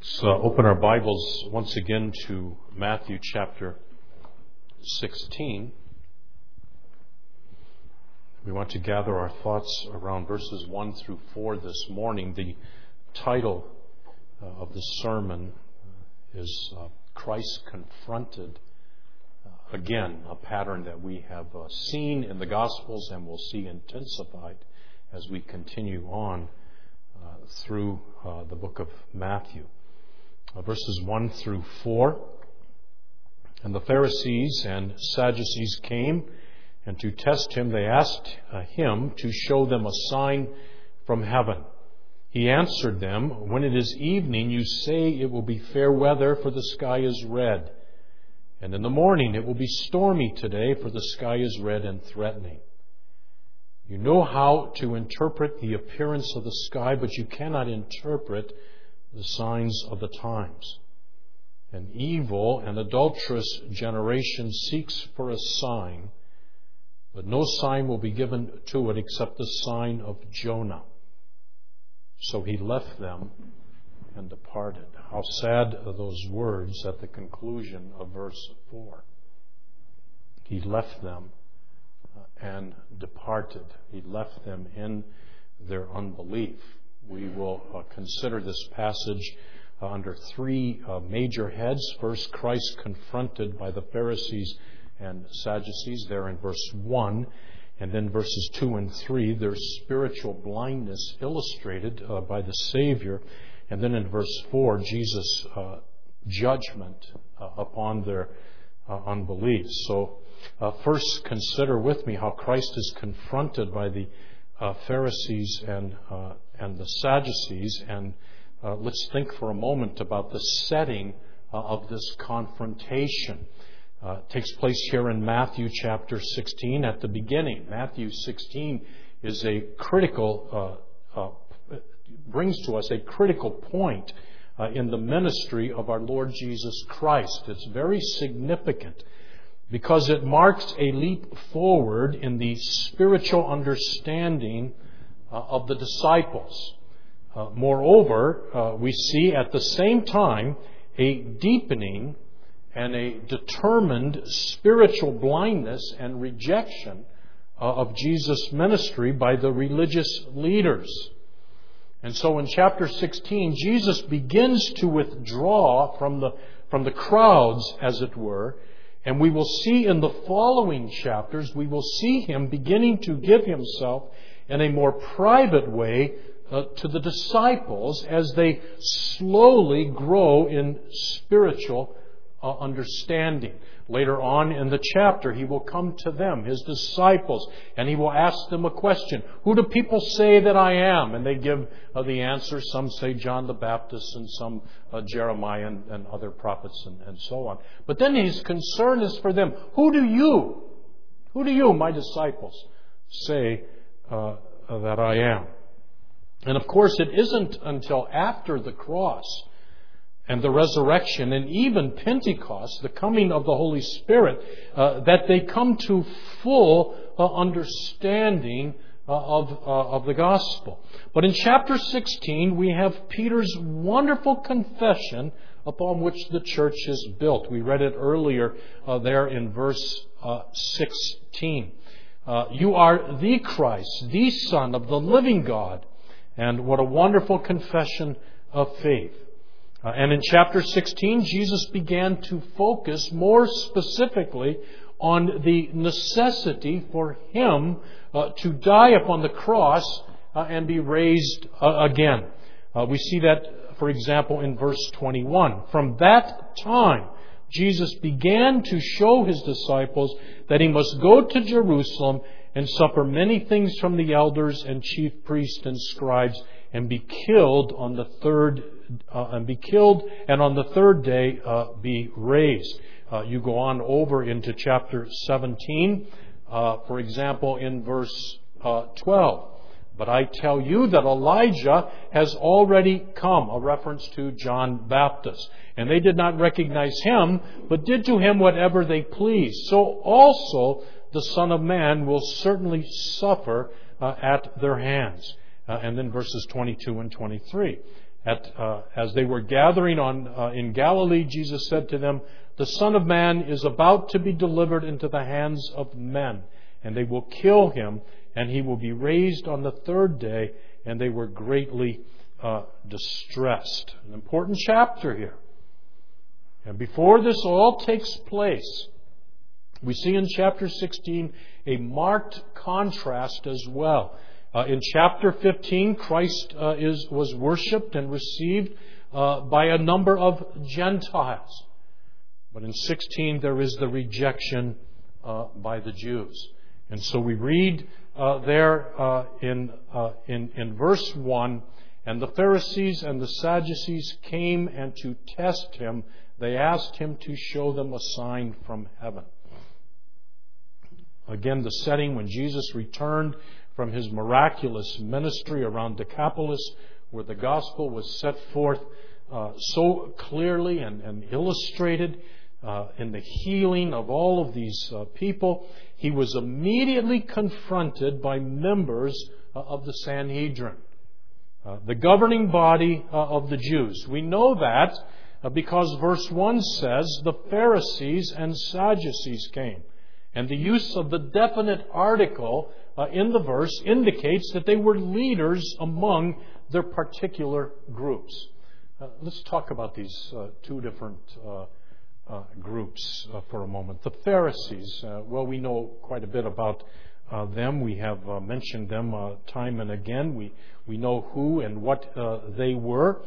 Let's open our Bibles once again to Matthew chapter 16. We want to gather our thoughts around verses 1 through 4 this morning. The title of the sermon is Christ Confronted. Again, a pattern that we have seen in the Gospels and will see intensified as we continue on through the book of Matthew. Verses 1 through 4. And the Pharisees and Sadducees came, and to test him they asked him to show them a sign from heaven. He answered them, "When it is evening, you say it will be fair weather, for the sky is red. And in the morning it will be stormy today, for the sky is red and threatening. You know how to interpret the appearance of the sky, but you cannot interpret the signs of the times. An evil and adulterous generation seeks for a sign, but no sign will be given to it except the sign of Jonah." So he left them and departed. How sad are those words at the conclusion of verse 4. He left them and departed. He left them in their unbelief. We will consider this passage under three major heads. First, Christ confronted by the Pharisees and Sadducees there in verse 1. And then verses 2 and 3, their spiritual blindness illustrated by the Savior. And then in verse 4, Jesus' judgment upon their unbelief. So first consider with me how Christ is confronted by the Pharisees and the Sadducees, and let's think for a moment about the setting of this confrontation. It takes place here in Matthew chapter 16 at the beginning. Matthew 16 is a critical, brings to us a critical point in the ministry of our Lord Jesus Christ. It's very significant because it marks a leap forward in the spiritual understanding of the disciples. Moreover, we see at the same time a deepening and a determined spiritual blindness and rejection of Jesus' ministry by the religious leaders. And so in chapter 16, Jesus begins to withdraw from the crowds, as it were. And we will see in the following chapters, we will see him beginning to give himself in a more private way to the disciples as they slowly grow in spiritual understanding. Later on in the chapter, he will come to them, his disciples, and he will ask them a question. Who do people say that I am? And they give the answer. Some say John the Baptist, and some Jeremiah and other prophets and so on. But then his concern is for them. Who do you, my disciples, say that I am? And of course, it isn't until after the cross and the resurrection and even Pentecost, the coming of the Holy Spirit, that they come to full understanding of the gospel. But in chapter 16, we have Peter's wonderful confession upon which the church is built. We read it earlier there in verse 16. You are the Christ, the Son of the living God. And what a wonderful confession of faith. And in chapter 16, Jesus began to focus more specifically on the necessity for him to die upon the cross and be raised again. We see that, for example, in verse 21. From that time, Jesus began to show his disciples that he must go to Jerusalem and suffer many things from the elders and chief priests and scribes, and be killed on the third day be raised. You go on over into chapter 17, for example, in verse 12. But I tell you that Elijah has already come, a reference to John Baptist. And they did not recognize him, but did to him whatever they pleased. So also the Son of Man will certainly suffer at their hands. And then verses 22 and 23. As they were gathering in Galilee, Jesus said to them, "The Son of Man is about to be delivered into the hands of men, and they will kill him, and he will be raised on the third day." And they were greatly distressed. An important chapter here. And before this all takes place, we see in chapter 16 a marked contrast as well. In chapter 15, Christ was worshipped and received by a number of Gentiles. But in 16, there is the rejection by the Jews. And so we read there in verse 1, "And the Pharisees and the Sadducees came, and to test him, they asked him to show them a sign from heaven." Again, the setting when Jesus returned from his miraculous ministry around Decapolis, where the gospel was set forth so clearly and illustrated in the healing of all of these people, he was immediately confronted by members of the Sanhedrin, the governing body of the Jews. We know that because verse 1 says, "The Pharisees and Sadducees came." And the use of the definite article in the verse indicates that they were leaders among their particular groups. Let's talk about these two different groups for a moment. The Pharisees, well, we know quite a bit about them. We have mentioned them time and again. We know who and what they were.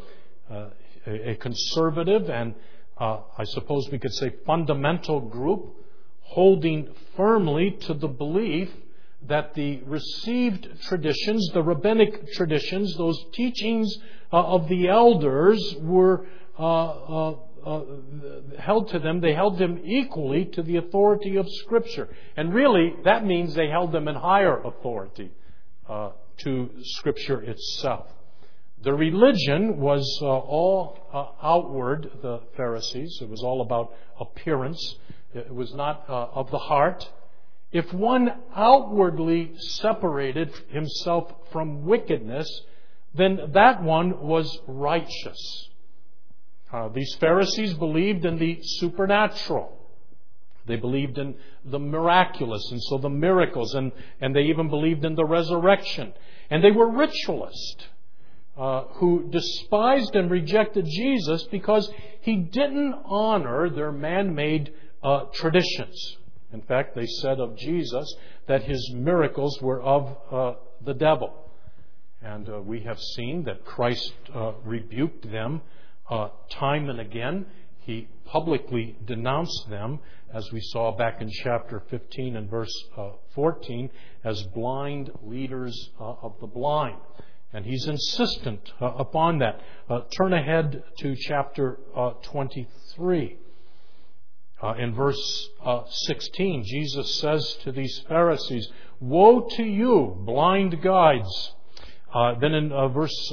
A conservative and I suppose we could say fundamental group, holding firmly to the belief that the received traditions, the rabbinic traditions, those teachings of the elders were held to them. They held them equally to the authority of Scripture. And really, that means they held them in higher authority to Scripture itself. The religion was all outward, the Pharisees. It was all about appearance. It was not of the heart. If one outwardly separated himself from wickedness, then that one was righteous. These Pharisees believed in the supernatural. They believed in the miraculous, and so the miracles, and they even believed in the resurrection. And they were ritualists who despised and rejected Jesus because he didn't honor their man-made traditions. In fact, they said of Jesus that his miracles were of the devil. And we have seen that Christ rebuked them time and again. He publicly denounced them, as we saw back in chapter 15 and verse 14, as blind leaders of the blind. And he's insistent upon that. Turn ahead to chapter 23. In verse 16, Jesus says to these Pharisees, "Woe to you, blind guides." Then in verse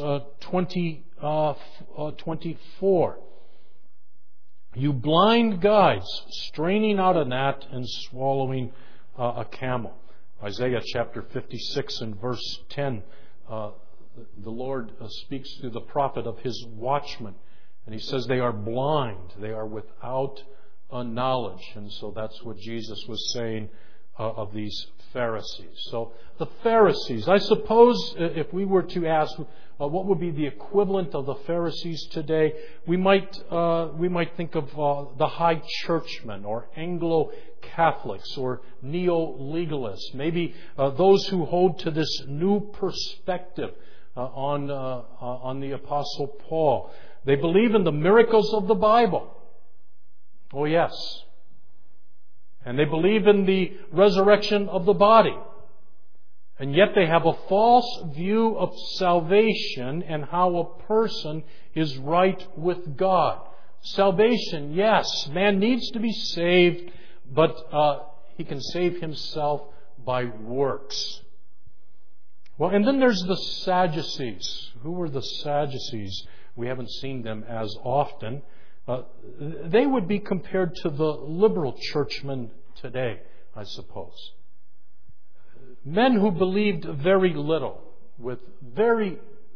24, "You blind guides, straining out a gnat and swallowing a camel." Isaiah chapter 56 and verse 10, the Lord speaks through the prophet of his watchmen. And he says they are blind, they are without knowledge. And so that's what Jesus was saying of these Pharisees. So the Pharisees, I suppose if we were to ask what would be the equivalent of the Pharisees today, we might think of the High Churchmen or Anglo-Catholics or Neo-Legalists, maybe those who hold to this new perspective on the Apostle Paul. They believe in the miracles of the Bible. Oh yes. And they believe in the resurrection of the body. And yet they have a false view of salvation and how a person is right with God. Salvation, yes, man needs to be saved, but he can save himself by works. Well, and then there's the Sadducees. Who were the Sadducees? We haven't seen them as often. They would be compared to the liberal churchmen today, I suppose. Men who believed very little, with very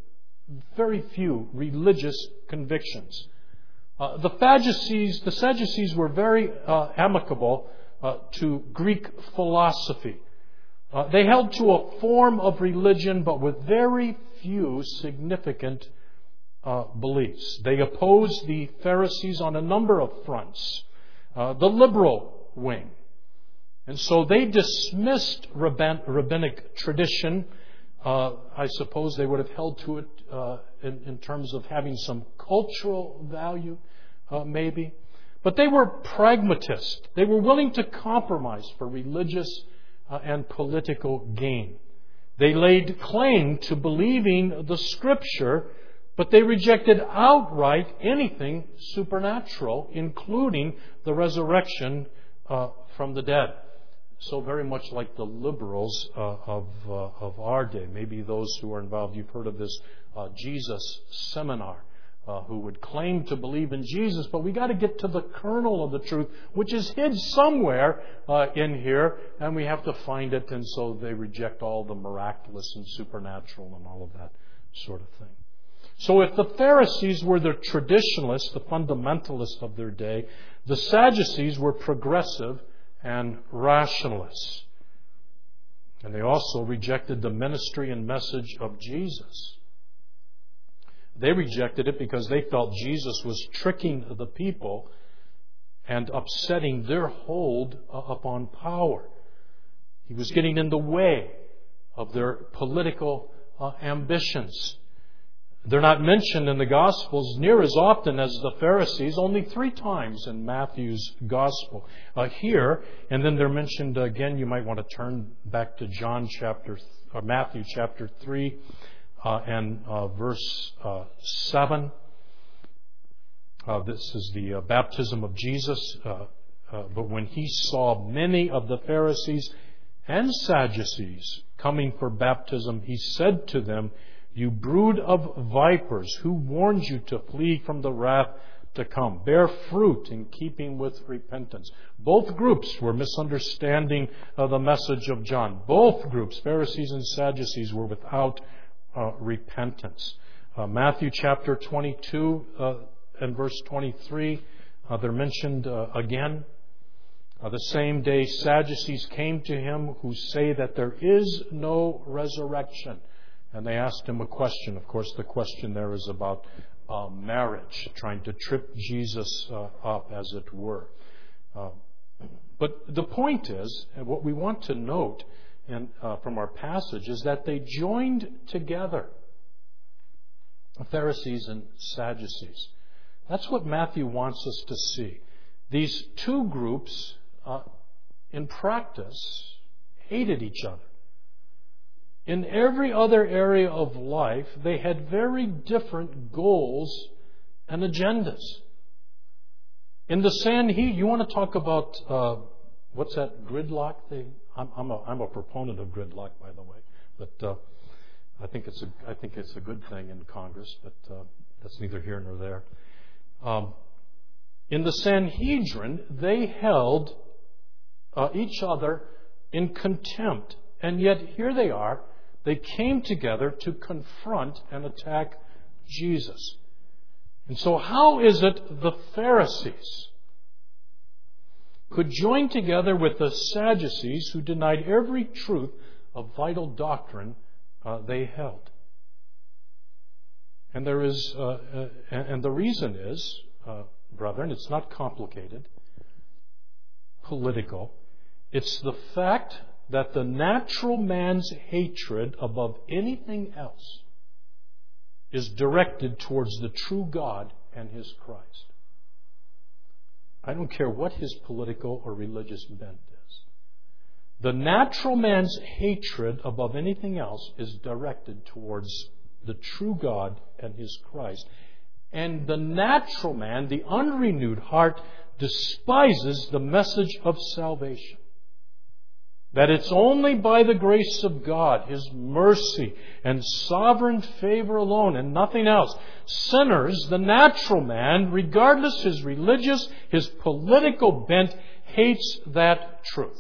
very few religious convictions. The Sadducees were very amicable to Greek philosophy. They held to a form of religion, but with very few significant beliefs. They opposed the Pharisees on a number of fronts. The liberal wing. And so they dismissed rabbinic tradition. I suppose they would have held to it in terms of having some cultural value, maybe. But they were pragmatists. They were willing to compromise for religious and political gain. They laid claim to believing the Scripture, but they rejected outright anything supernatural, including the resurrection from the dead. So very much like the liberals of our day. Maybe those who are involved, you've heard of this Jesus seminar, who would claim to believe in Jesus, but we got to get to the kernel of the truth, which is hid somewhere in here, and we have to find it, and so they reject all the miraculous and supernatural and all of that sort of thing. So if the Pharisees were the traditionalists, the fundamentalists of their day, the Sadducees were progressive and rationalists. And they also rejected the ministry and message of Jesus. They rejected it because they felt Jesus was tricking the people and upsetting their hold upon power. He was getting in the way of their political ambitions. They're not mentioned in the Gospels near as often as the Pharisees, only 3 times in Matthew's Gospel. Here, and then they're mentioned again. You might want to turn back to Matthew chapter 3 and verse 7. This is the baptism of Jesus. But when he saw many of the Pharisees and Sadducees coming for baptism, he said to them, "You brood of vipers, who warned you to flee from the wrath to come? Bear fruit in keeping with repentance." Both groups were misunderstanding the message of John. Both groups, Pharisees and Sadducees, were without repentance. Matthew chapter 22 and verse 23, they're mentioned again. The same day Sadducees came to him who say that there is no resurrection. And they asked him a question. Of course, the question there is about marriage, trying to trip Jesus up, as it were. But the point is, and what we want to note from our passage, is that they joined together, Pharisees and Sadducees. That's what Matthew wants us to see. These two groups, in practice, hated each other. In every other area of life, they had very different goals and agendas. In the Sanhedrin, you want to talk about what's that gridlock thing? I'm a proponent of gridlock, by the way, but I think it's a good thing in Congress. But that's neither here nor there. In the Sanhedrin, they held each other in contempt, and yet here they are. They came together to confront and attack Jesus. And so how is it the Pharisees could join together with the Sadducees, who denied every truth of vital doctrine they held? And the reason is, brethren, it's not complicated, political. It's the fact that the natural man's hatred above anything else is directed towards the true God and His Christ. I don't care what his political or religious bent is. The natural man's hatred above anything else is directed towards the true God and His Christ. And the natural man, the unrenewed heart, despises the message of salvation. That it's only by the grace of God, His mercy, and sovereign favor alone, and nothing else. Sinners, the natural man, regardless his religious, his political bent, hates that truth.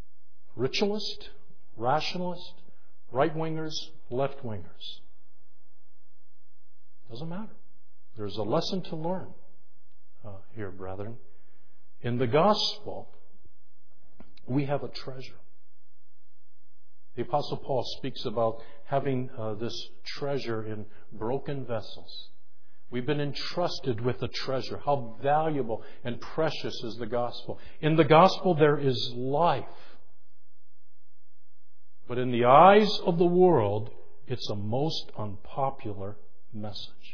Ritualist, rationalist, right-wingers, left-wingers. Doesn't matter. There's a lesson to learn here, brethren. In the gospel, we have a treasure. The Apostle Paul speaks about having this treasure in broken vessels. We've been entrusted with a treasure. How valuable and precious is the gospel. In the gospel, there is life. But in the eyes of the world, it's a most unpopular message.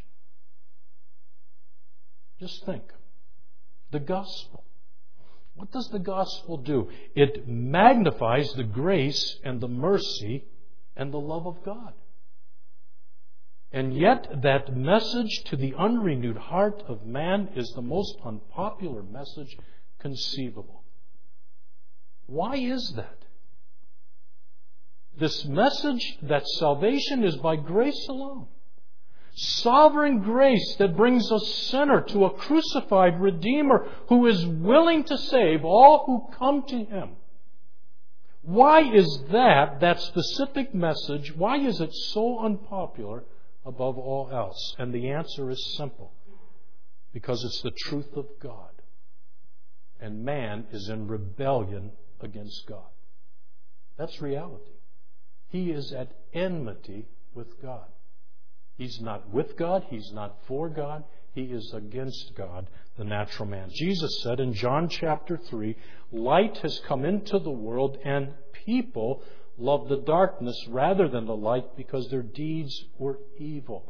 Just think. The gospel. What does the gospel do? It magnifies the grace and the mercy and the love of God. And yet that message to the unrenewed heart of man is the most unpopular message conceivable. Why is that? This message that salvation is by grace alone. Sovereign grace that brings a sinner to a crucified Redeemer who is willing to save all who come to Him. Why is that specific message, why is it so unpopular above all else? And the answer is simple. Because it's the truth of God. And man is in rebellion against God. That's reality. He is at enmity with God. He's not with God. He's not for God. He is against God, the natural man. Jesus said in John chapter 3, light has come into the world and people love the darkness rather than the light because their deeds were evil.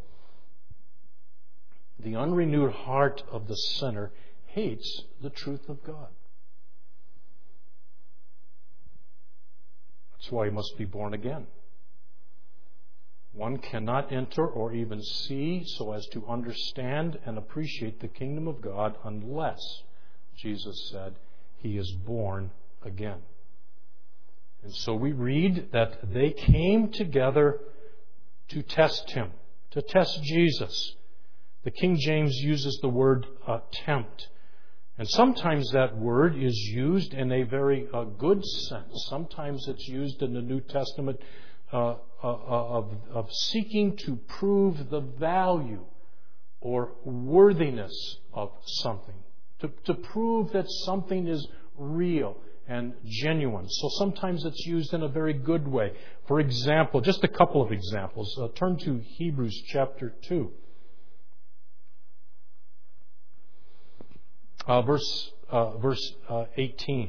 The unrenewed heart of the sinner hates the truth of God. That's why he must be born again. One cannot enter or even see so as to understand and appreciate the kingdom of God unless, Jesus said, he is born again. And so we read that they came together to test Him, to test Jesus. The King James uses the word tempt. And sometimes that word is used in a very good sense. Sometimes it's used in the New Testament of seeking to prove the value or worthiness of something. To prove that something is real and genuine. So sometimes it's used in a very good way. For example, just a couple of examples. Turn to Hebrews chapter 2. Verse 18.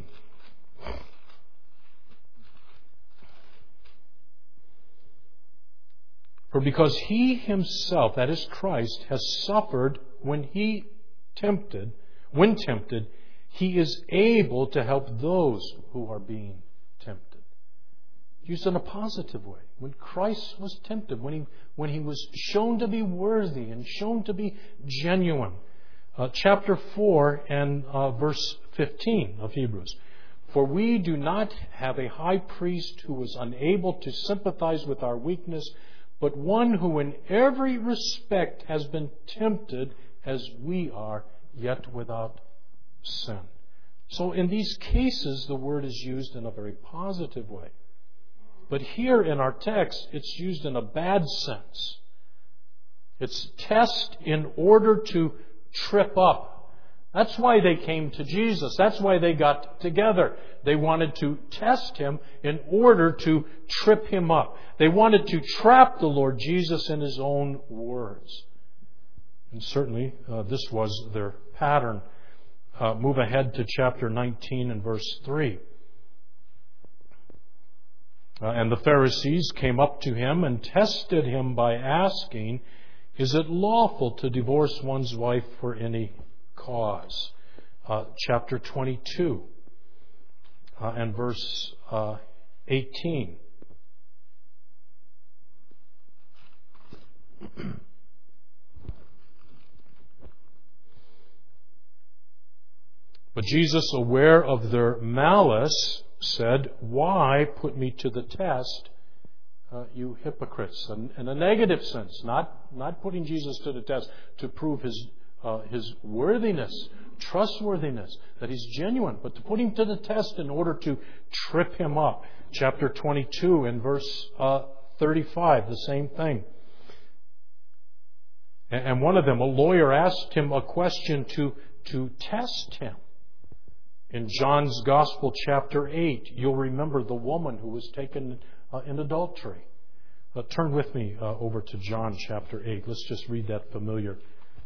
For because He Himself, that is Christ, has suffered when tempted, He is able to help those who are being tempted. Used in a positive way. When Christ was tempted, when he was shown to be worthy and shown to be genuine. Chapter 4 and verse 15 of Hebrews. For we do not have a high priest who is unable to sympathize with our weakness, but one who in every respect has been tempted as we are, yet without sin. So in these cases, the word is used in a very positive way. But here in our text, it's used in a bad sense. It's test in order to trip up. That's why they came to Jesus. That's why they got together. They wanted to test Him in order to trip Him up. They wanted to trap the Lord Jesus in His own words. And certainly this was their pattern. Move ahead to chapter 19 and verse 3. And the Pharisees came up to Him and tested Him by asking, is it lawful to divorce one's wife for any cause? Chapter 22 and verse 18. But Jesus, aware of their malice, said, why put me to the test, you hypocrites? In a negative sense, not putting Jesus to the test to prove his worthiness, trustworthiness, that He's genuine, but to put Him to the test in order to trip Him up. Chapter 22 and verse 35, the same thing. And one of them, a lawyer, asked him a question to test him. In John's Gospel, chapter 8, you'll remember the woman who was taken in adultery. Turn with me over to John chapter 8. Let's just read that familiar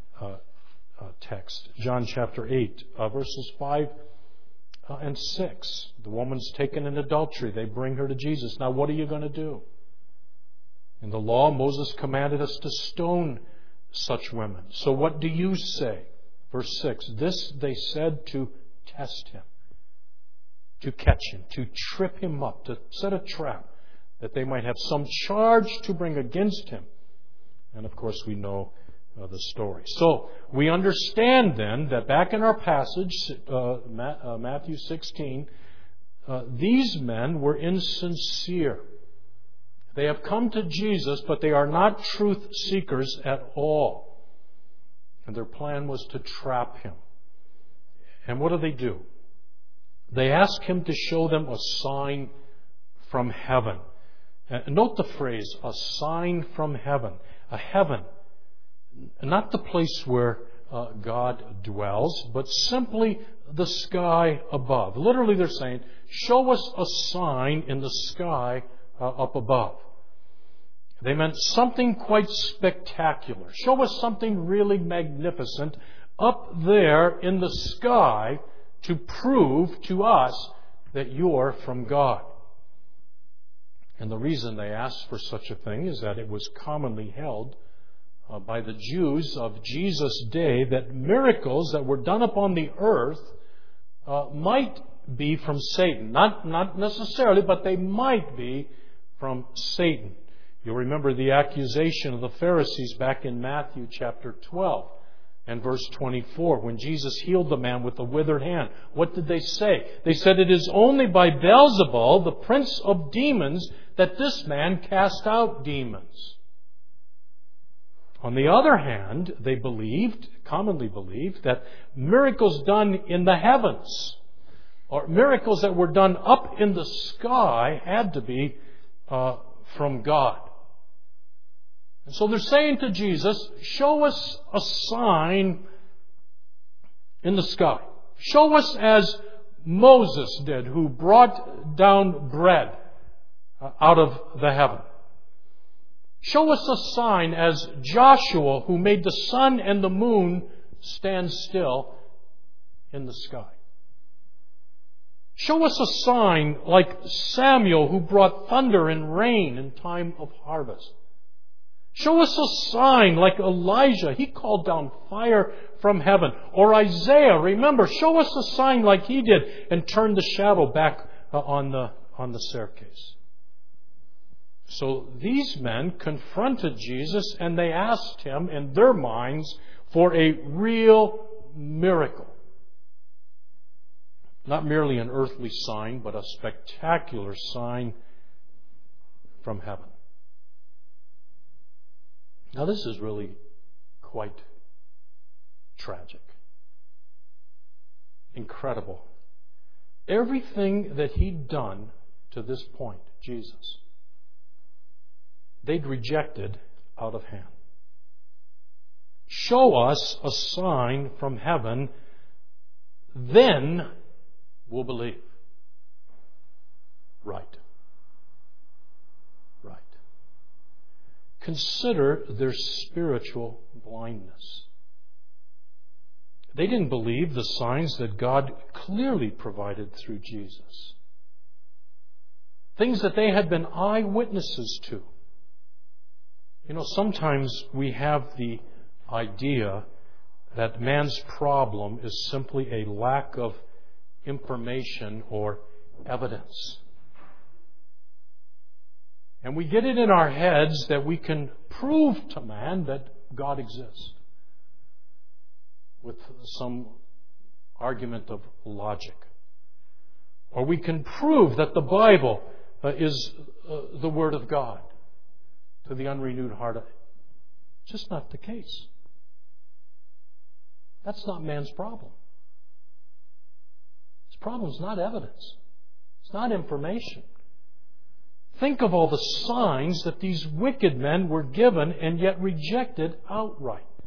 text. John chapter 8, verses 5 and 6. The woman's taken in adultery. They bring her to Jesus. Now, what are you going to do? In the law, Moses commanded us to stone such women. So what do you say? Verse 6. This they said to test him, to catch him, to trip him up, to set a trap, that they might have some charge to bring against him. And of course we know the story. So we understand then that back in our passage, Matthew 16, these men were insincere. They have come to Jesus, but they are not truth seekers at all. And their plan was to trap him. And what do? They ask him to show them a sign from heaven. Note the phrase, a sign from heaven. A heaven, not the place where God dwells, but simply the sky above. Literally they're saying, show us a sign in the sky up above. They meant something quite spectacular. Show us something really magnificent up there in the sky to prove to us that you're from God. And the reason they asked for such a thing is that it was commonly held by the Jews of Jesus' day that miracles that were done upon the earth might be from Satan. Not necessarily, but they might be from Satan. You'll remember the accusation of the Pharisees back in Matthew chapter 12 and verse 24 when Jesus healed the man with the withered hand. What did they say? They said, it is only by Beelzebul, the prince of demons, that this man cast out demons. On the other hand, they commonly believed, that miracles done in the heavens, or miracles that were done up in the sky, had to be from God. And so they're saying to Jesus, show us a sign in the sky. Show us as Moses did, who brought down bread out of the heaven. Show us a sign as Joshua, who made the sun and the moon stand still in the sky. Show us a sign like Samuel, who brought thunder and rain in time of harvest. Show us a sign like Elijah. He called down fire from heaven. Or Isaiah, remember, show us a sign like he did and turned the shadow back on the staircase. So these men confronted Jesus and they asked him in their minds for a real miracle. Not merely an earthly sign, but a spectacular sign from heaven. Now this is really quite tragic. Incredible. Everything that he'd done to this point, Jesus, they'd rejected out of hand. Show us a sign from heaven, then we'll believe. Right. Consider their spiritual blindness. They didn't believe the signs that God clearly provided through Jesus. Things that they had been eyewitnesses to. You know, sometimes we have the idea that man's problem is simply a lack of information or evidence. And we get it in our heads that we can prove to man that God exists with some argument of logic. Or we can prove that the Bible is the Word of God to the unrenewed heart. Just not the case. That's not man's problem. His problem is not evidence. It's not information. Think of all the signs that these wicked men were given and yet rejected outright.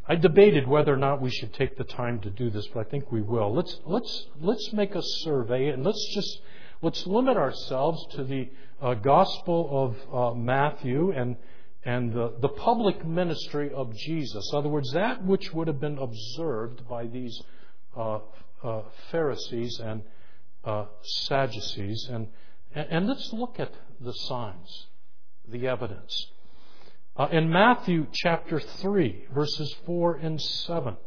I debated whether or not we should take the time to do this, but I think we will. Let's make a survey, and let's limit ourselves to the Gospel of Matthew and the public ministry of Jesus. In other words, that which would have been observed by these Pharisees and Sadducees, and let's look at the signs, the evidence. In Matthew chapter 3, verses 4 and 7.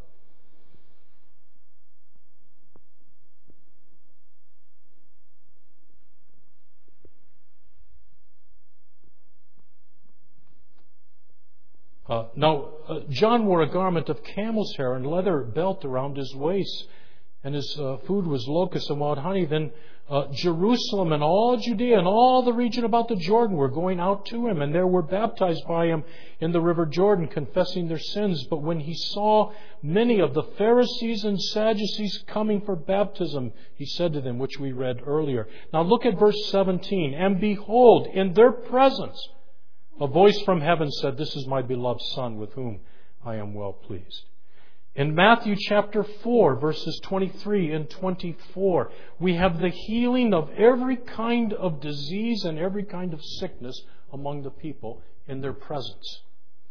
John wore a garment of camel's hair and leather belt around his waist, and his food was locusts and wild honey. Then Jerusalem and all Judea and all the region about the Jordan were going out to him, and there were baptized by him in the river Jordan, confessing their sins. But when he saw many of the Pharisees and Sadducees coming for baptism, he said to them, which we read earlier. Now look at verse 17. And behold, in their presence, a voice from heaven said, "This is my beloved Son, with whom I am well pleased." In Matthew chapter 4, verses 23 and 24, we have the healing of every kind of disease and every kind of sickness among the people in their presence.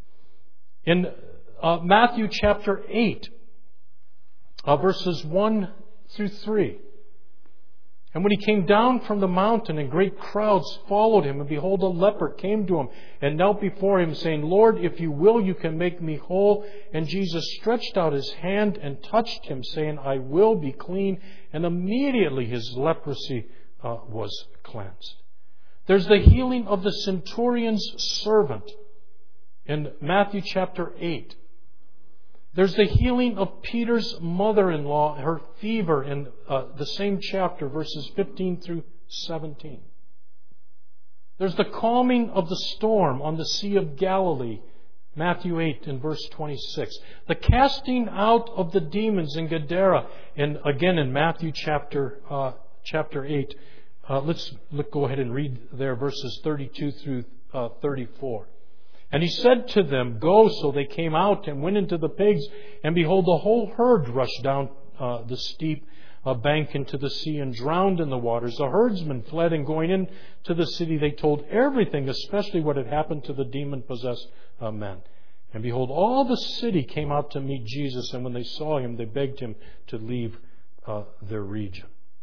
In Matthew chapter 8, verses 1 through 3, and when he came down from the mountain, and great crowds followed him, and behold, a leper came to him and knelt before him, saying, "Lord, if you will, you can make me whole." And Jesus stretched out his hand and touched him, saying, "I will be clean." And immediately his leprosy was cleansed. There's the healing of the centurion's servant in Matthew chapter 8. There's the healing of Peter's mother-in-law, her fever, in the same chapter, verses 15 through 17. There's the calming of the storm on the Sea of Galilee, Matthew 8 and verse 26. The casting out of the demons in Gadara, and again in Matthew chapter 8. Let's go ahead and read there verses 32 through 34. And he said to them, "Go." So they came out and went into the pigs, and behold, the whole herd rushed down the steep bank into the sea and drowned in the waters. The herdsmen fled, and going into the city, they told everything, especially what had happened to the demon-possessed men. And behold, all the city came out to meet Jesus, and when they saw him, they begged him to leave their region.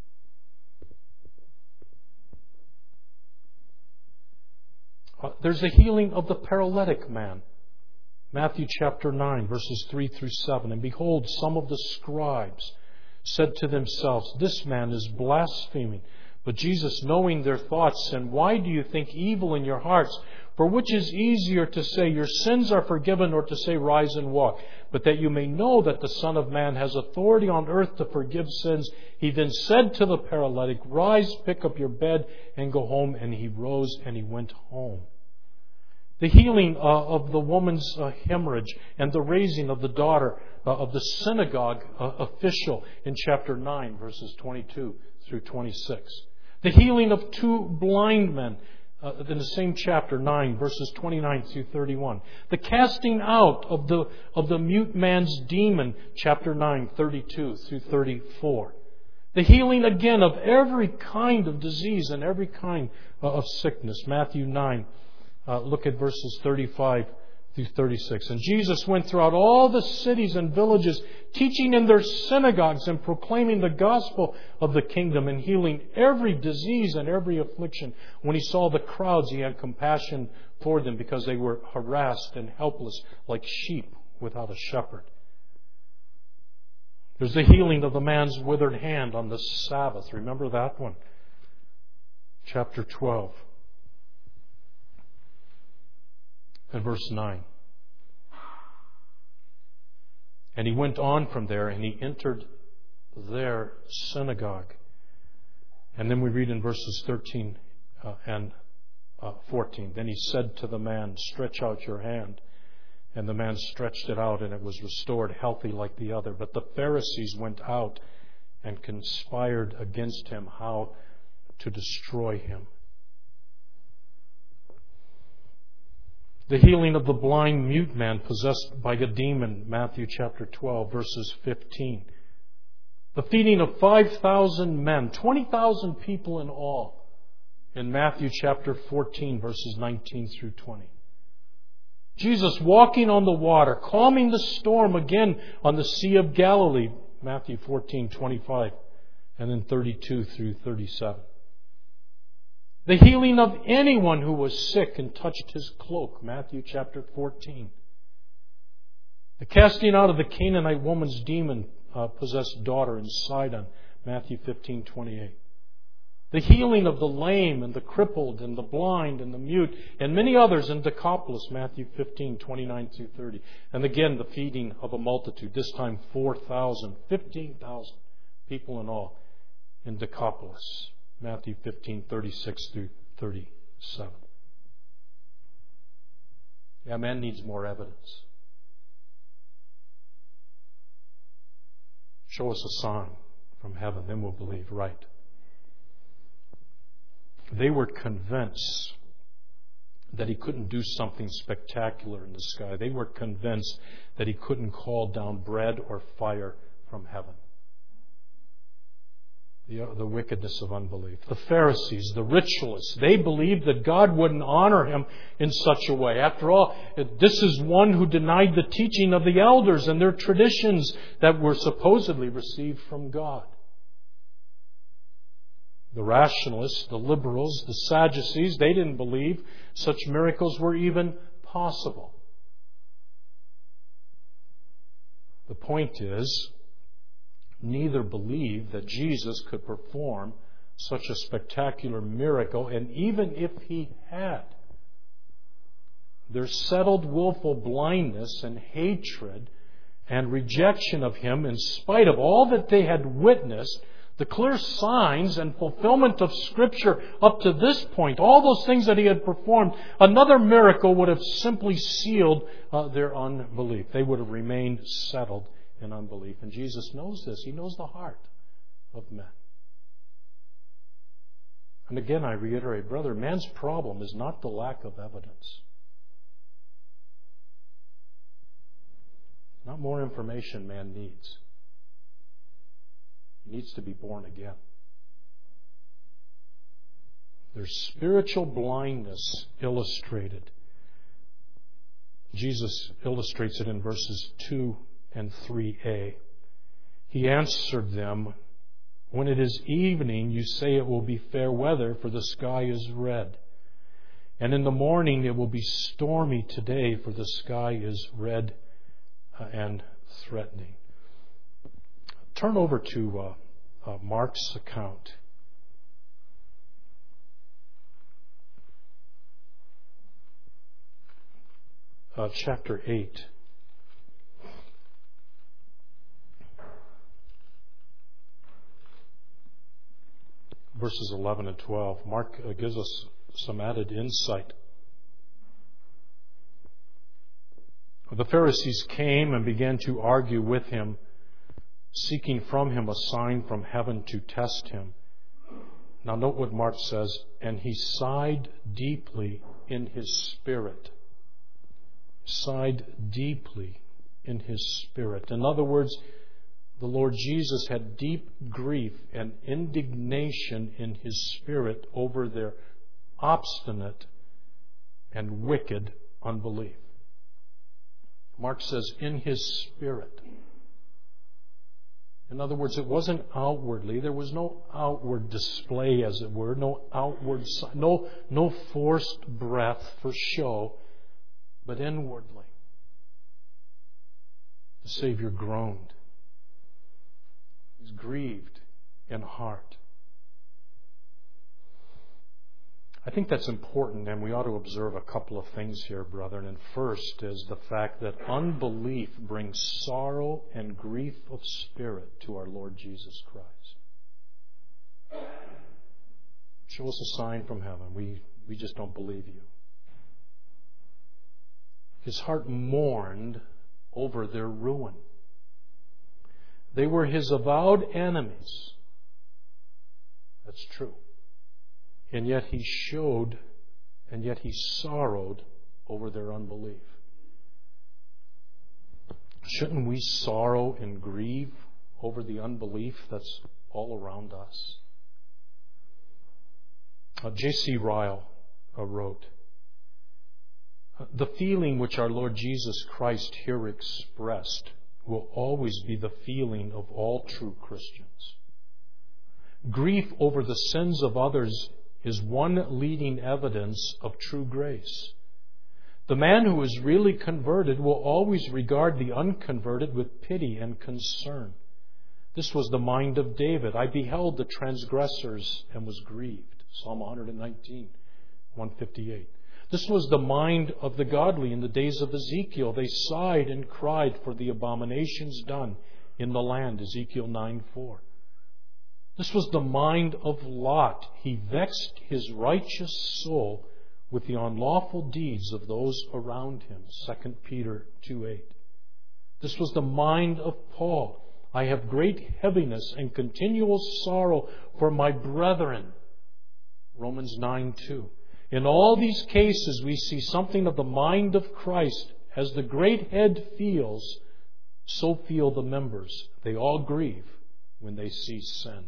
There's the healing of the paralytic man. Matthew chapter 9, verses 3 through 7. And behold, some of the scribes said to themselves, "This man is blaspheming." But Jesus, knowing their thoughts, said, "Why do you think evil in your hearts? For which is easier to say, 'Your sins are forgiven,' or to say, 'Rise and walk'? But that you may know that the Son of Man has authority on earth to forgive sins." He then said to the paralytic, "Rise, pick up your bed, and go home." And he rose and he went home. The healing of the woman's hemorrhage and the raising of the daughter of the synagogue official in chapter 9, verses 22 through 26. The healing of two blind men in the same chapter 9, verses 29 through 31. The casting out of the mute man's demon, chapter 9, 32 through 34. The healing again of every kind of disease and every kind of sickness, Matthew 9. Look at verses 35 through 36. And Jesus went throughout all the cities and villages, teaching in their synagogues and proclaiming the gospel of the kingdom and healing every disease and every affliction. When he saw the crowds, he had compassion for them because they were harassed and helpless like sheep without a shepherd. There's the healing of the man's withered hand on the Sabbath. Remember that one? Chapter 12. And verse 9. And he went on from there, and he entered their synagogue. And then we read in verses 13 and 14. Then he said to the man, "Stretch out your hand." And the man stretched it out, and it was restored, healthy like the other. But the Pharisees went out and conspired against him how to destroy him. The healing of the blind mute man possessed by a demon, Matthew chapter 12, verses 15. The feeding of 5,000 men, 20,000 people in all, in Matthew chapter 14, verses 19 through 20. Jesus walking on the water, calming the storm again on the Sea of Galilee, Matthew 14:25, and then 32 through 37. The healing of anyone who was sick and touched His cloak, Matthew chapter 14. The casting out of the Canaanite woman's demon-possessed daughter in Sidon, Matthew 15:28. The healing of the lame and the crippled and the blind and the mute and many others in Decapolis, Matthew 15:29 through 30. And again, the feeding of a multitude, this time 4,000, 15,000 people in all in Decapolis, Matthew 15:36 through 37. Yeah, man needs more evidence. Show us a sign from heaven, then we'll believe, right? They were convinced that He couldn't do something spectacular in the sky. They were convinced that He couldn't call down bread or fire from heaven. The wickedness of unbelief. The Pharisees, the ritualists, they believed that God wouldn't honor Him in such a way. After all, this is one who denied the teaching of the elders and their traditions that were supposedly received from God. The rationalists, the liberals, the Sadducees, they didn't believe such miracles were even possible. The point is, neither believed that Jesus could perform such a spectacular miracle, and even if He had, their settled willful blindness and hatred and rejection of Him, in spite of all that they had witnessed, the clear signs and fulfillment of Scripture up to this point, all those things that He had performed, another miracle would have simply sealed their unbelief. They would have remained settled in unbelief. And Jesus knows this. He knows the heart of men. And again, I reiterate, brother, man's problem is not the lack of evidence. Not more information man needs. He needs to be born again. There's spiritual blindness illustrated. Jesus illustrates it in verses 2 and 3a. He answered them, "When it is evening, you say it will be fair weather, for the sky is red. And in the morning it will be stormy today, for the sky is red and threatening." Turn over to Mark's account. Chapter 8. Verses 11 and 12. Mark gives us some added insight. The Pharisees came and began to argue with Him, seeking from Him a sign from heaven to test Him. Now note what Mark says, "And He sighed deeply in His spirit." Sighed deeply in His spirit. In other words, the Lord Jesus had deep grief and indignation in His spirit over their obstinate and wicked unbelief. Mark says, in His spirit. In other words, it wasn't outwardly. There was no outward display, as it were, no outward, no forced breath for show, but inwardly. The Savior groaned. He was grieved in heart. I think that's important, and we ought to observe a couple of things here, brethren. And first is the fact that unbelief brings sorrow and grief of spirit to our Lord Jesus Christ. Show us a sign from heaven. We just don't believe you. His heart mourned over their ruin. They were His avowed enemies. That's true. And yet He showed, and yet He sorrowed over their unbelief? Shouldn't we sorrow and grieve over the unbelief that's all around us? J.C. Ryle wrote, "The feeling which our Lord Jesus Christ here expressed will always be the feeling of all true Christians. Grief over the sins of others is one leading evidence of true grace. The man who is really converted will always regard the unconverted with pity and concern. This was the mind of David. I beheld the transgressors and was grieved." Psalm 119, 158. This was the mind of the godly in the days of Ezekiel. They sighed and cried for the abominations done in the land. Ezekiel 9:4. This was the mind of Lot. He vexed his righteous soul with the unlawful deeds of those around him. 2 Peter 2:8. This was the mind of Paul. I have great heaviness and continual sorrow for my brethren. Romans 9:2. In all these cases, we see something of the mind of Christ. As the great head feels, so feel the members. They all grieve when they see sin.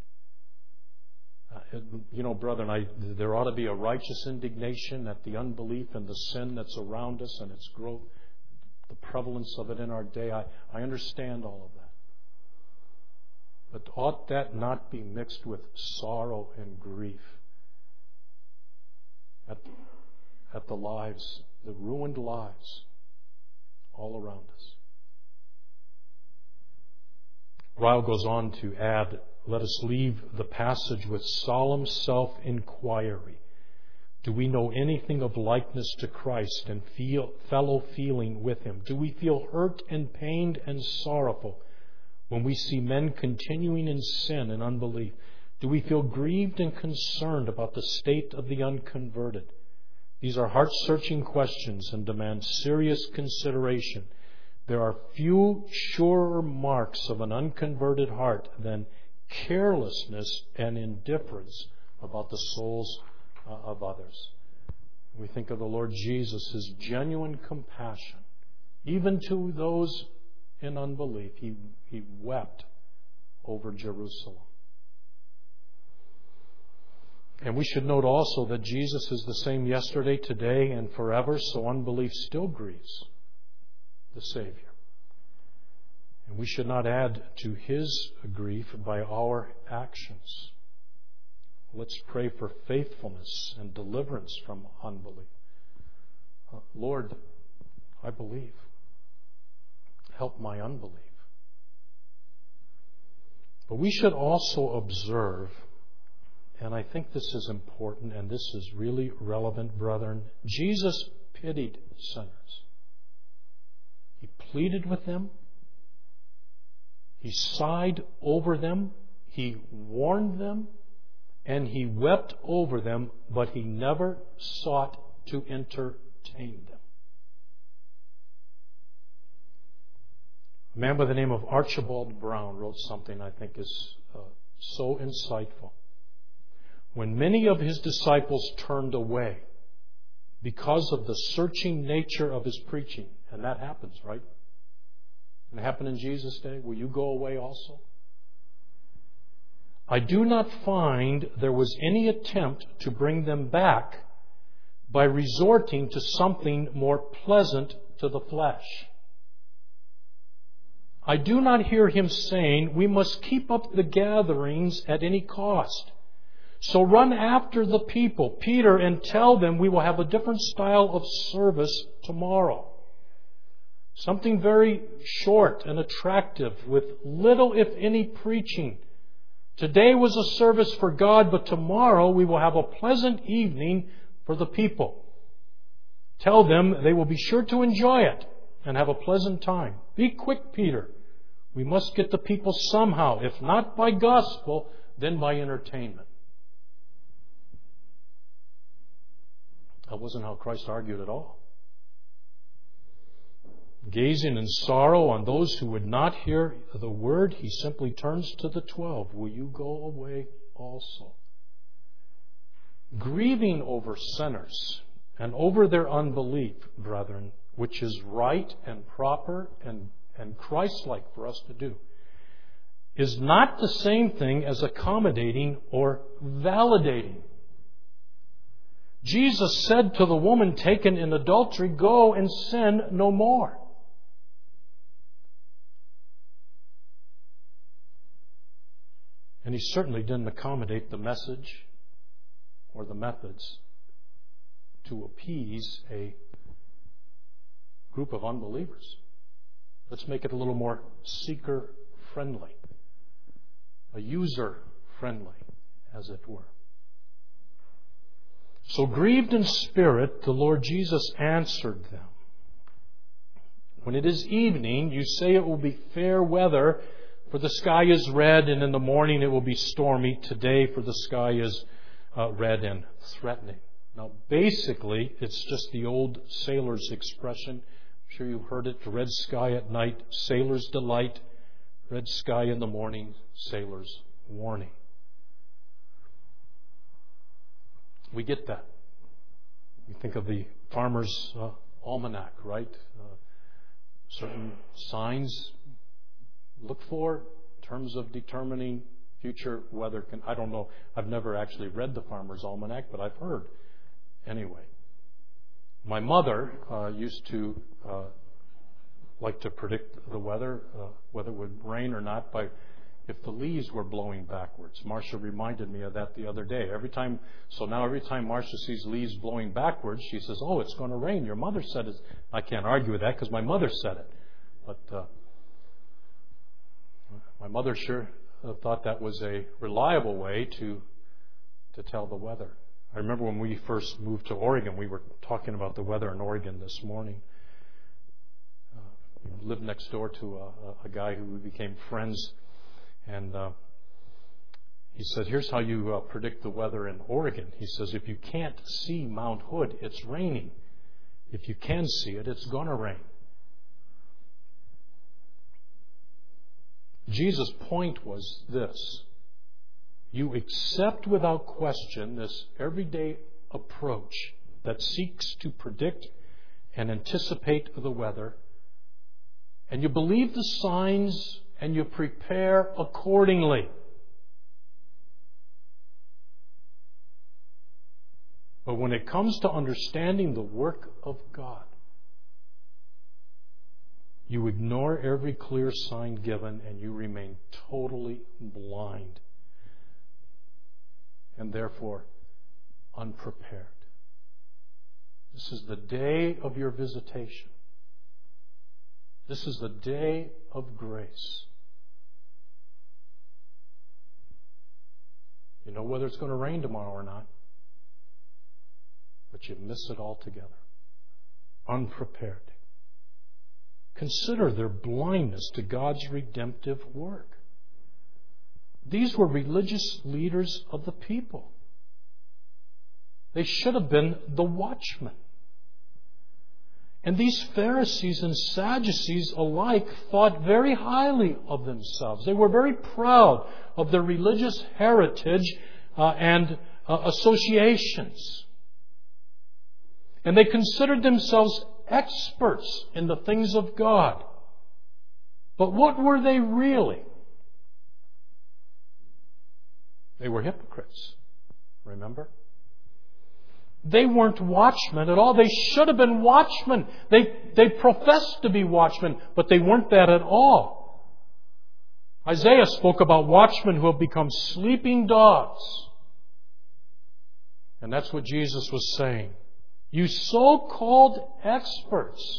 Brethren, there ought to be a righteous indignation at the unbelief and the sin that's around us and its growth, the prevalence of it in our day. I understand all of that. But ought that not be mixed with sorrow and grief at the lives, the ruined lives all around us? Ryle goes on to add, let us leave the passage with solemn self-inquiry. Do we know anything of likeness to Christ and fellow feeling with Him? Do we feel hurt and pained and sorrowful when we see men continuing in sin and unbelief? Do we feel grieved and concerned about the state of the unconverted? These are heart-searching questions and demand serious consideration. There are few surer marks of an unconverted heart than carelessness and indifference about the souls of others. We think of the Lord Jesus, His genuine compassion, even to those in unbelief. He wept over Jerusalem. And we should note also that Jesus is the same yesterday, today, and forever, so unbelief still grieves the Savior. And we should not add to His grief by our actions. Let's pray for faithfulness and deliverance from unbelief. Lord, I believe. Help my unbelief. But we should also observe, and I think this is important and this is really relevant, brethren, Jesus pitied sinners. He pleaded with them. He sighed over them. He warned them. And He wept over them, but He never sought to entertain them. A man by the name of Archibald Brown wrote something I think is so insightful. When many of His disciples turned away because of the searching nature of His preaching, and that happens, right? And it happened in Jesus' day. Will you go away also? I do not find there was any attempt to bring them back by resorting to something more pleasant to the flesh. I do not hear Him saying we must keep up the gatherings at any cost. So run after the people, Peter, and tell them we will have a different style of service tomorrow. Something very short and attractive with little, if any, preaching. Today was a service for God, but tomorrow we will have a pleasant evening for the people. Tell them they will be sure to enjoy it and have a pleasant time. Be quick, Peter. We must get the people somehow, if not by gospel, then by entertainment. That wasn't how Christ argued at all. Gazing in sorrow on those who would not hear the word, He simply turns to the 12. Will you go away also? Grieving over sinners and over their unbelief, brethren, which is right and proper and Christ-like for us to do, is not the same thing as accommodating or validating. Jesus said to the woman taken in adultery, "Go and sin no more." And He certainly didn't accommodate the message or the methods to appease a group of unbelievers. Let's make it a little more seeker-friendly, a user-friendly, as it were. So grieved in spirit, the Lord Jesus answered them, "When it is evening, you say it will be fair weather, for the sky is red, and in the morning it will be stormy. Today, for the sky is red and threatening." Now, basically, it's just the old sailor's expression. I'm sure you've heard it. Red sky at night, sailor's delight. Red sky in the morning, sailor's warning. We get that. We think of the farmer's almanac, right? Certain signs look for in terms of determining future weather. I don't know. I've never actually read the farmer's almanac, but I've heard. Anyway, my mother used to like to predict the weather, whether it would rain or not, by if the leaves were blowing backwards. Marcia reminded me of that the other day. Every time Marcia sees leaves blowing backwards, she says, "Oh, it's going to rain. Your mother said it." I can't argue with that because my mother said it. But my mother sure thought that was a reliable way to tell the weather. I remember when we first moved to Oregon, we were talking about the weather in Oregon this morning. We lived next door to a guy who we became friends. And he said, "Here's how you predict the weather in Oregon." He says, "If you can't see Mount Hood, it's raining. If you can see it, it's going to rain." Jesus' point was this: you accept without question this everyday approach that seeks to predict and anticipate the weather, and you believe the signs and you prepare accordingly. But when it comes to understanding the work of God, you ignore every clear sign given and you remain totally blind and therefore unprepared. This is the day of your visitation. This is the day of grace. You know whether it's going to rain tomorrow or not, but you miss it altogether. Unprepared. Consider their blindness to God's redemptive work. These were religious leaders of the people. They should have been the watchmen. And these Pharisees and Sadducees alike thought very highly of themselves. They were very proud of their religious heritage and associations. And they considered themselves experts in the things of God. But what were they really? They were hypocrites. Remember? They weren't watchmen at all. They should have been watchmen. They professed to be watchmen, but they weren't that at all. Isaiah spoke about watchmen who have become sleeping dogs. And that's what Jesus was saying. You so-called experts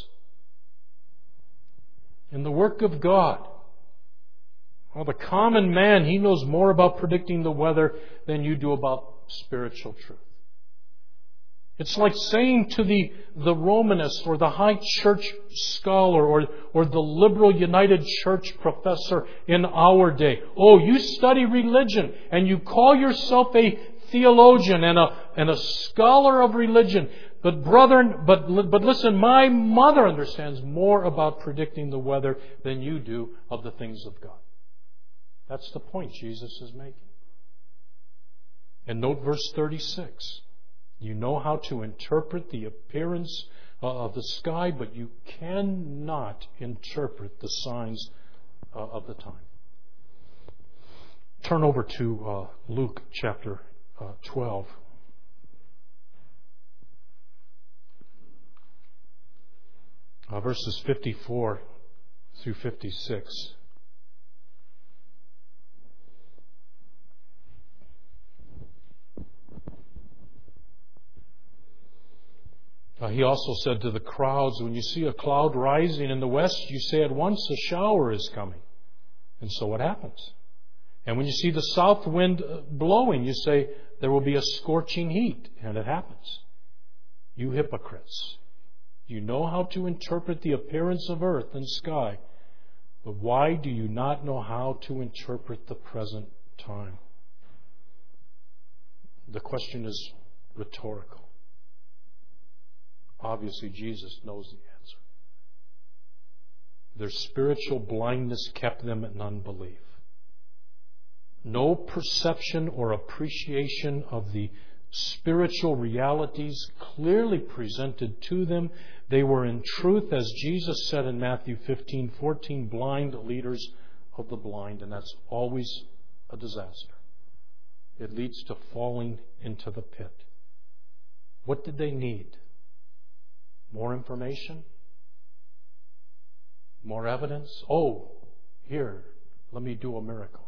in the work of God. Well, the common man, he knows more about predicting the weather than you do about spiritual truth. It's like saying to the Romanist or the high church scholar or the liberal United Church professor in our day, "Oh, you study religion and you call yourself a theologian and a scholar of religion. But brethren, but listen, my mother understands more about predicting the weather than you do of the things of God." That's the point Jesus is making. And note verse 36. You know how to interpret the appearance of the sky, but you cannot interpret the signs of the time. Turn over to Luke chapter 12. Verses 54 through 56. He also said to the crowds, when you see a cloud rising in the west, you say at once a shower is coming. And so it happens. And when you see the south wind blowing, you say there will be a scorching heat. And it happens. You hypocrites. You know how to interpret the appearance of earth and sky, but why do you not know how to interpret the present time? The question is rhetorical. Obviously, Jesus knows the answer. Their spiritual blindness kept them in unbelief. No perception or appreciation of the spiritual realities clearly presented to them. They were in truth, as Jesus said in Matthew 15:14, blind leaders of the blind, and that's always a disaster. It leads to falling into the pit. What did they need? More information? More evidence? Oh, here, let me do a miracle.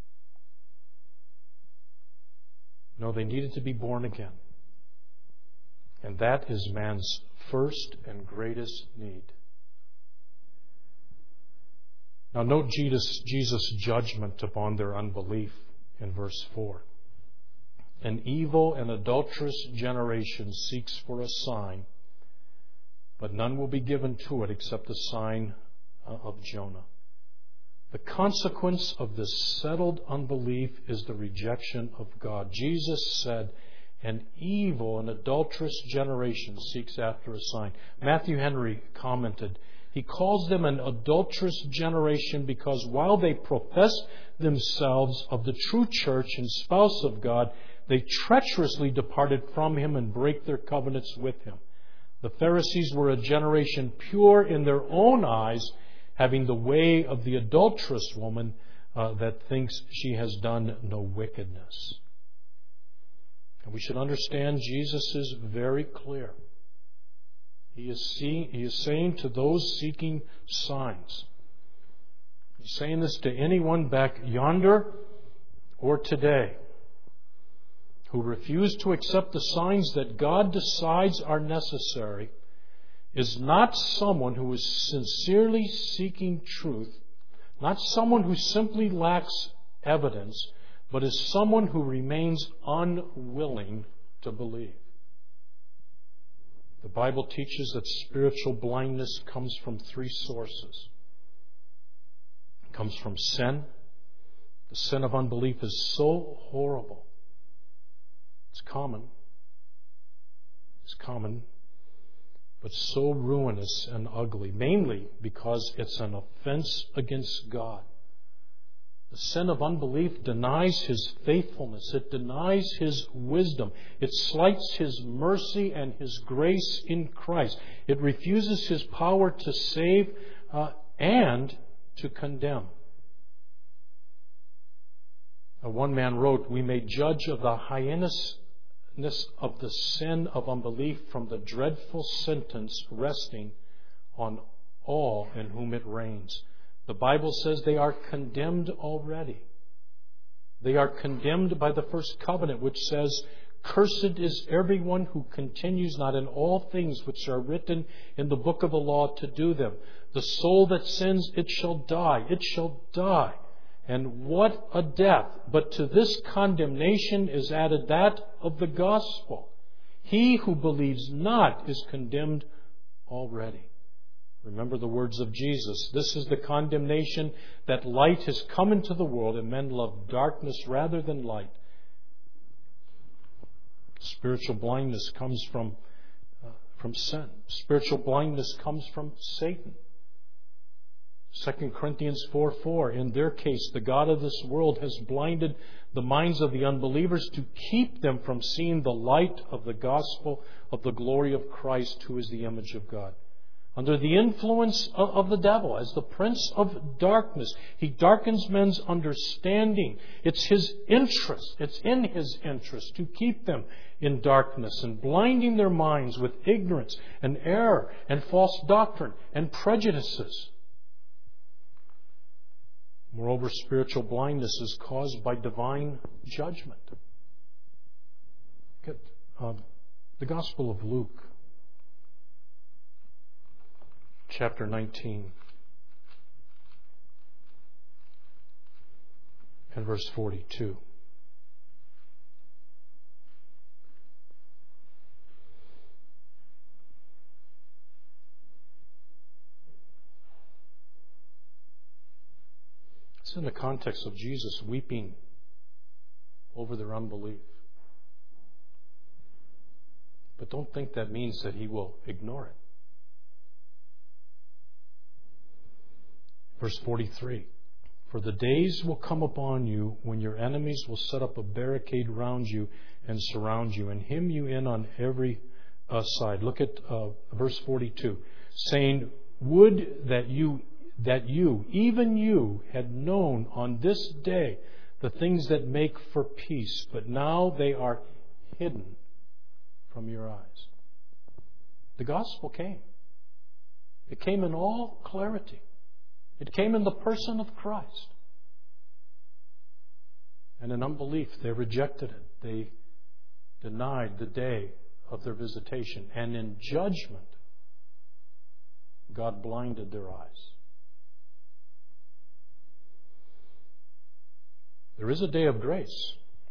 No, they needed to be born again. And that is man's first and greatest need. Now note Jesus' judgment upon their unbelief in verse 4. An evil and adulterous generation seeks for a sign, but none will be given to it except the sign of Jonah. The consequence of this settled unbelief is the rejection of God. Jesus said, an evil and adulterous generation seeks after a sign. Matthew Henry commented, he calls them an adulterous generation because while they profess themselves of the true church and spouse of God, they treacherously departed from Him and break their covenants with Him. The Pharisees were a generation pure in their own eyes, having the way of the adulterous woman that thinks she has done no wickedness. And we should understand Jesus is very clear. He is saying to those seeking signs, He's saying this to anyone back yonder or today who refuse to accept the signs that God decides are necessary, is not someone who is sincerely seeking truth, not someone who simply lacks evidence, but is someone who remains unwilling to believe. The Bible teaches that spiritual blindness comes from three sources. It comes from sin. The sin of unbelief is so horrible. It's common, but so ruinous and ugly, mainly because it's an offense against God. The sin of unbelief denies His faithfulness. It denies His wisdom. It slights His mercy and His grace in Christ. It refuses His power to save and to condemn. One man wrote, we may judge of the heinousness of the sin of unbelief from the dreadful sentence resting on all in whom it reigns. The Bible says they are condemned already. They are condemned by the first covenant, which says, cursed is everyone who continues not in all things which are written in the book of the law to do them. The soul that sins, it shall die. It shall die. And what a death! But to this condemnation is added that of the gospel. He who believes not is condemned already. Remember the words of Jesus. This is the condemnation, that light has come into the world and men love darkness rather than light. Spiritual blindness comes from sin. Spiritual blindness comes from Satan. 2 Corinthians 4:4, in their case, the God of this world has blinded the minds of the unbelievers to keep them from seeing the light of the gospel of the glory of Christ, who is the image of God. Under the influence of the devil, as the prince of darkness, he darkens men's understanding. It's his interest, it's in his interest to keep them in darkness and blinding their minds with ignorance and error and false doctrine and prejudices. Moreover, spiritual blindness is caused by divine judgment. Look at the Gospel of Luke, chapter 19, and verse 42. It's in the context of Jesus weeping over their unbelief. But don't think that means that he will ignore it. Verse 43, for the days will come upon you when your enemies will set up a barricade round you and surround you and hem you in on every side. Look at verse 42, saying, would that you, even you, had known on this day the things that make for peace, but now they are hidden from your eyes. The gospel came. It came in all clarity. It came in the person of Christ. And in unbelief, they rejected it. They denied the day of their visitation. And in judgment, God blinded their eyes. There is a day of grace.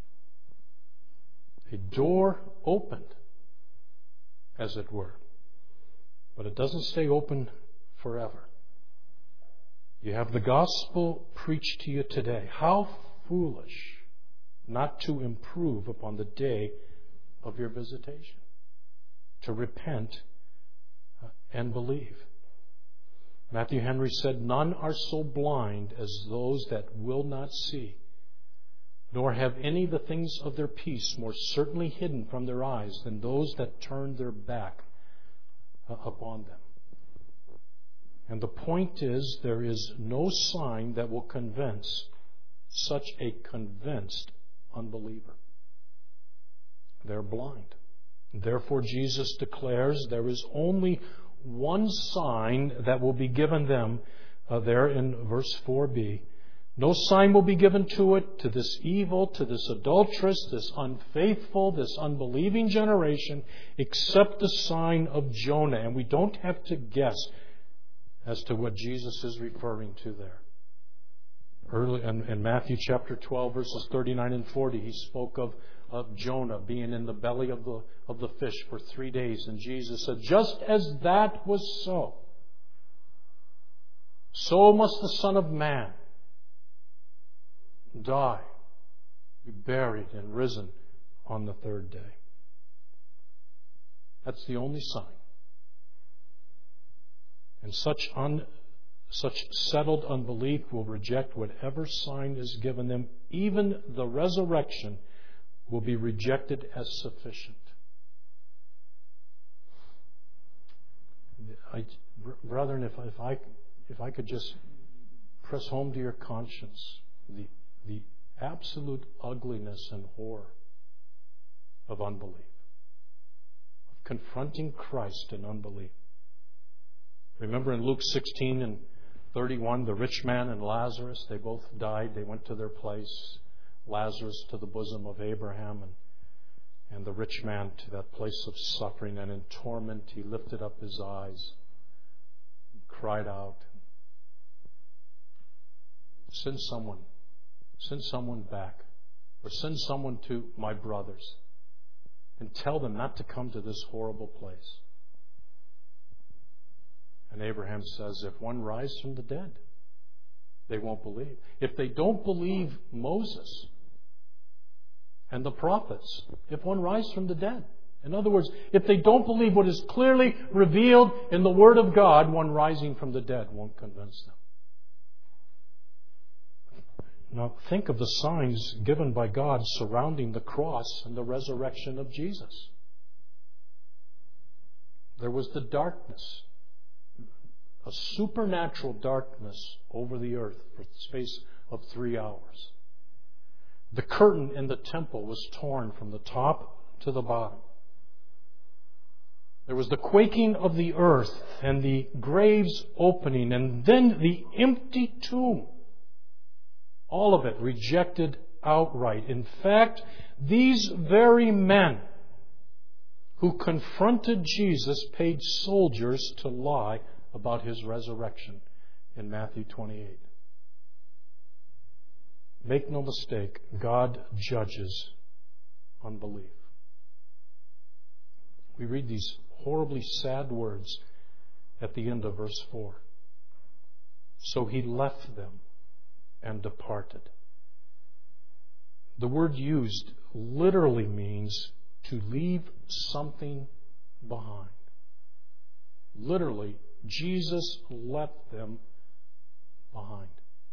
A door opened, as it were. But it doesn't stay open forever. You have the gospel preached to you today. How foolish not to improve upon the day of your visitation. To repent and believe. Matthew Henry said, none are so blind as those that will not see, nor have any of the things of their peace more certainly hidden from their eyes than those that turn their back upon them. And the point is, there is no sign that will convince such a convinced unbeliever. They're blind. Therefore, Jesus declares there is only one sign that will be given them there in verse 4b. No sign will be given to it, to this evil, to this adulterous, this unfaithful, this unbelieving generation, except the sign of Jonah. And we don't have to guess as to what Jesus is referring to there. Early in Matthew chapter 12, verses 39 and 40, he spoke of Jonah being in the belly of the fish for 3 days. And Jesus said, just as that was so must the Son of Man die, be buried, and risen on the third day. That's the only sign. And such settled unbelief will reject whatever sign is given them. Even the resurrection will be rejected as sufficient. Brethren, if I could just press home to your conscience the absolute ugliness and horror of unbelief, of confronting Christ in unbelief. Remember in Luke 16 and 31, the rich man and Lazarus, they both died. They went to their place. Lazarus to the bosom of Abraham, and the rich man to that place of suffering. And in torment, he lifted up his eyes and cried out, send someone back, or send someone to my brothers and tell them not to come to this horrible place. And Abraham says, if one rises from the dead, they won't believe. If they don't believe Moses and the prophets, if one rises from the dead. In other words, if they don't believe what is clearly revealed in the Word of God, one rising from the dead won't convince them. Now think of the signs given by God surrounding the cross and the resurrection of Jesus. There was the darkness, a supernatural darkness over the earth for the space of 3 hours. The curtain in the temple was torn from the top to the bottom. There was the quaking of the earth and the graves opening, and then the empty tomb. All of it rejected outright. In fact, these very men who confronted Jesus paid soldiers to lie about His resurrection in Matthew 28. Make no mistake, God judges unbelief. We read these horribly sad words at the end of verse 4. So He left them and departed. The word used literally means to leave something behind. Literally, Jesus left them behind.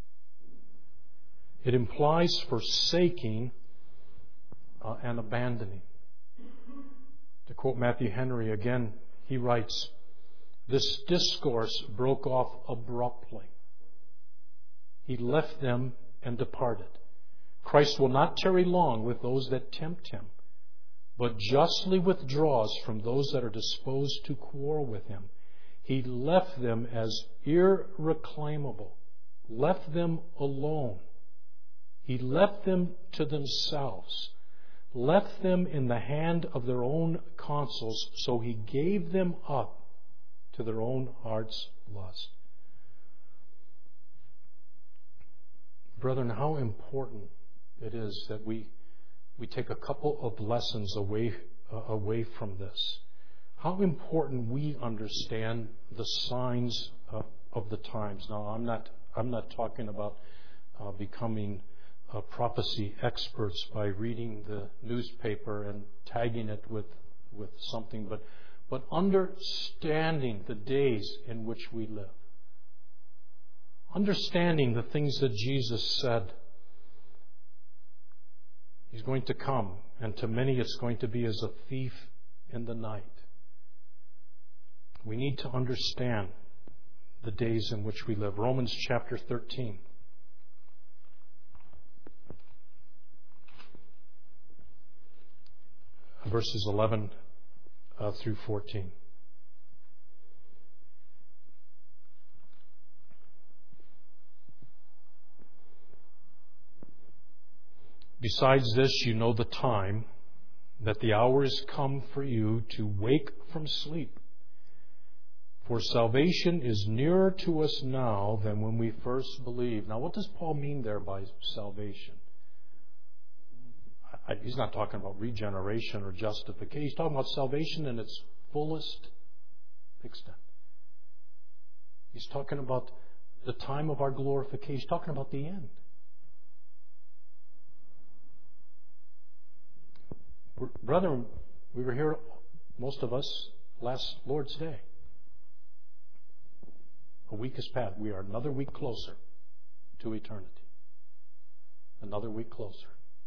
It implies forsaking and abandoning. To quote Matthew Henry again, he writes, "This discourse broke off abruptly. He left them and departed. Christ will not tarry long with those that tempt Him, but justly withdraws from those that are disposed to quarrel with Him. He left them as irreclaimable, left them alone. He left them to themselves, left them in the hand of their own counsels, so He gave them up to their own heart's lust." Brethren, how important it is that we take a couple of lessons away from this. How important we understand the signs of the times. Now, I'm not talking about becoming prophecy experts by reading the newspaper and tagging it with something, but understanding the days in which we live. Understanding the things that Jesus said. He's going to come, and to many it's going to be as a thief in the night. We need to understand the days in which we live. Romans chapter 13. Verses 11 through 14. Besides this, you know the time, that the hour is come for you to wake from sleep. For salvation is nearer to us now than when we first believed. Now, what does Paul mean there by salvation? He's not talking about regeneration or justification. He's talking about salvation in its fullest extent. He's talking about the time of our glorification. He's talking about the end. Brethren, we were here, most of us, last Lord's Day. A week has passed. We are another week closer to eternity. Another week closer.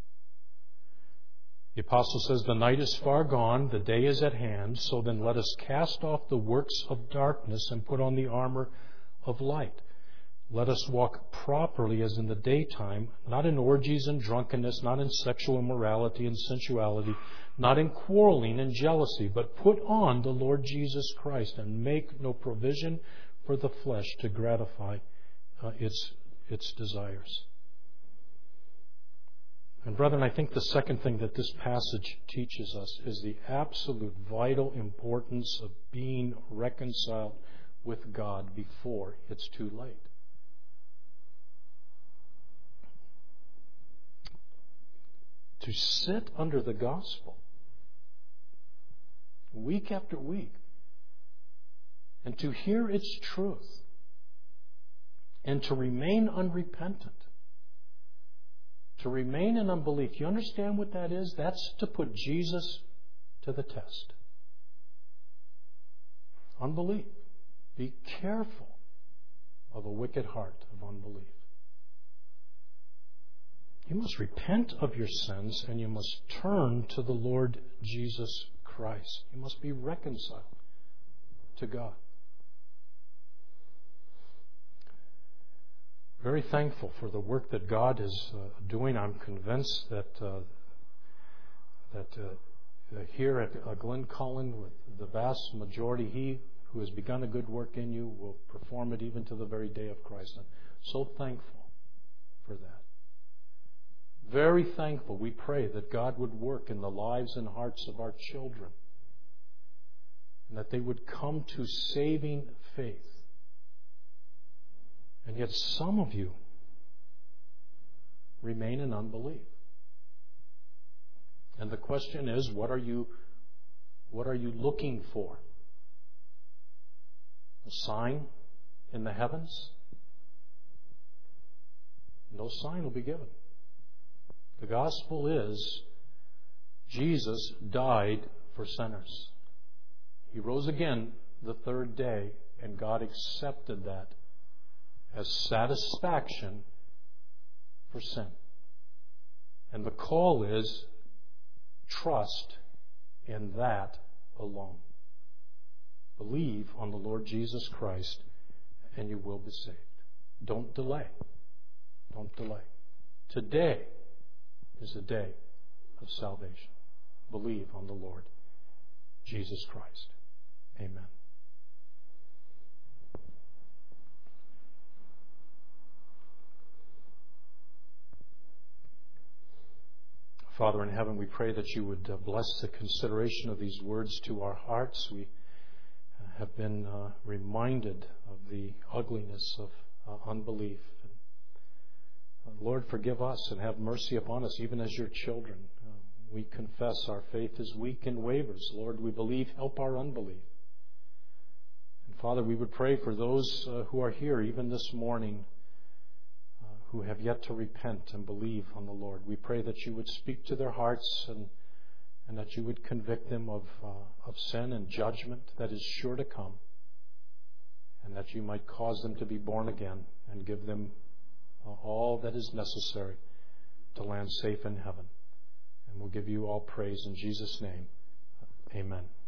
The apostle says, "The night is far gone, the day is at hand, so then let us cast off the works of darkness and put on the armor of light. Let us walk properly as in the daytime, not in orgies and drunkenness, not in sexual immorality and sensuality, not in quarreling and jealousy, but put on the Lord Jesus Christ and make no provision for the flesh to gratify its desires." And brethren, I think the second thing that this passage teaches us is the absolute vital importance of being reconciled with God before it's too late. To sit under the gospel week after week and to hear its truth and to remain unrepentant, to remain in unbelief. You understand what that is? That's to put Jesus to the test. Unbelief. Be careful of a wicked heart of unbelief. You must repent of your sins and you must turn to the Lord Jesus Christ. You must be reconciled to God. Very thankful for the work that God is doing. I'm convinced that here at Glen Cullen, with the vast majority, He who has begun a good work in you will perform it even to the very day of Christ. I'm so thankful for that. Very thankful. We pray that God would work in the lives and hearts of our children, and that they would come to saving faith. And yet some of you remain in unbelief. And the question is, what are you looking for? A sign in the heavens? No sign will be given. The gospel is Jesus died for sinners. He rose again the third day, and God accepted that as satisfaction for sin. And the call is trust in that alone. Believe on the Lord Jesus Christ and you will be saved. Don't delay. Don't delay. Today is the day of salvation. Believe on the Lord Jesus Christ. Amen. Father in heaven, we pray that you would bless the consideration of these words to our hearts. We have been reminded of the ugliness of unbelief. Lord, forgive us and have mercy upon us, even as your children. We confess our faith is weak and wavers. Lord, we believe, help our unbelief. And Father, we would pray for those who are here, even this morning, who have yet to repent and believe on the Lord. We pray that you would speak to their hearts and that you would convict them of sin and judgment that is sure to come, and that you might cause them to be born again and give them all that is necessary to land safe in heaven. And we'll give you all praise in Jesus' name. Amen.